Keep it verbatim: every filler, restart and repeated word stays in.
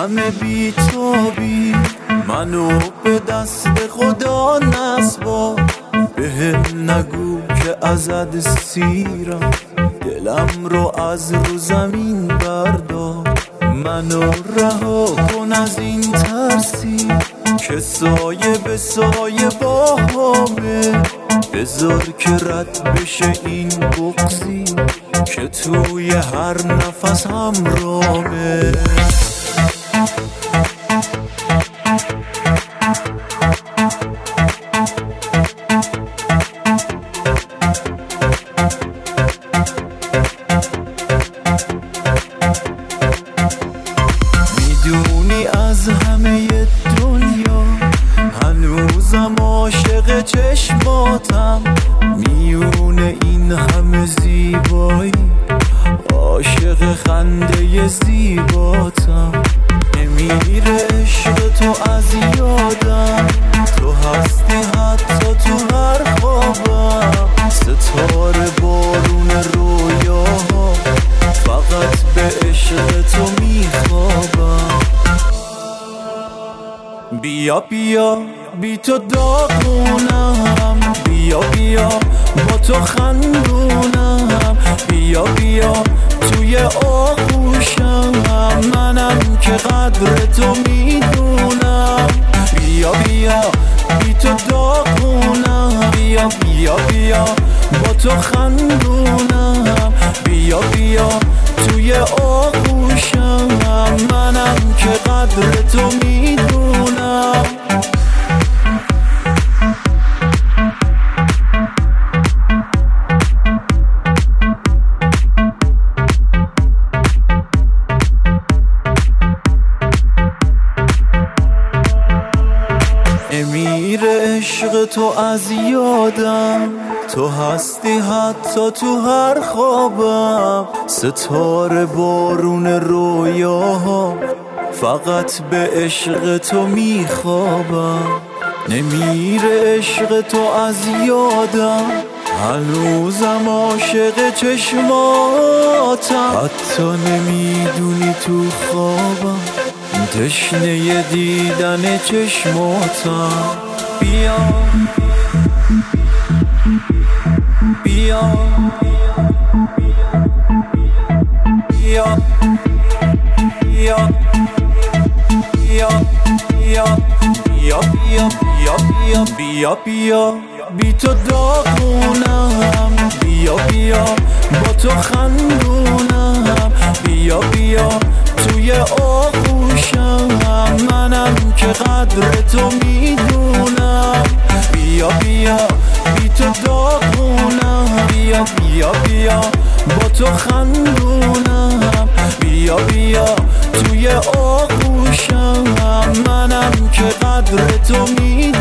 همه بی تابی، منو به دست خدا نسپار. بهم نگو که ازت سیرم، دلم رو از رو زمین بردار. منو رها کن از این ترسی که سایه به سایه با همه. بذار که رد بشه این بغضی که توی هر نفس همراهه. میدونی از همه دنیا هنوزم عاشق چشماتم. میونه این همه زیبایی عاشق خنده زیباتم. نمیره عشق تو از یادم، تو هستی حتی تو هر خوابم. ستاره بارون رویاها، فقط به عشق تو میخوابم. بیا بیا بی تو داغونم، بیا بیا با تو خندونم. بیا بیا توی آغوشم، منم که قدر تو میدونم. بیا بیا بی تو داغونم، بیا بیا بیا با تو خندونم. بیا بیا توی آغوشم، منم که قدر تو میدونم. نمیره عشق تو از یادم، تو هستی حتی تو هر خوابم. ستاره بارون رویاها، فقط به عشق تو میخوابم. نمیره عشق تو از یادم، هنوزم عاشق چشماتم. حتی نمیدونی تو خوابم تشنه دیدن چشماتم. بیا بیا بیا بیا بیا بیا بیا بیا بیا بیا بیا بی تو داغونم. بیا بیا با تو خندونم. بیا بیا توی آغوشم، منم که قدر تو میدونم. بیا بیا بی تو داغونم. بیا بیا بیا با تو خندونم. بیا بیا توی آغوشم، منم که قدر تو میدونم.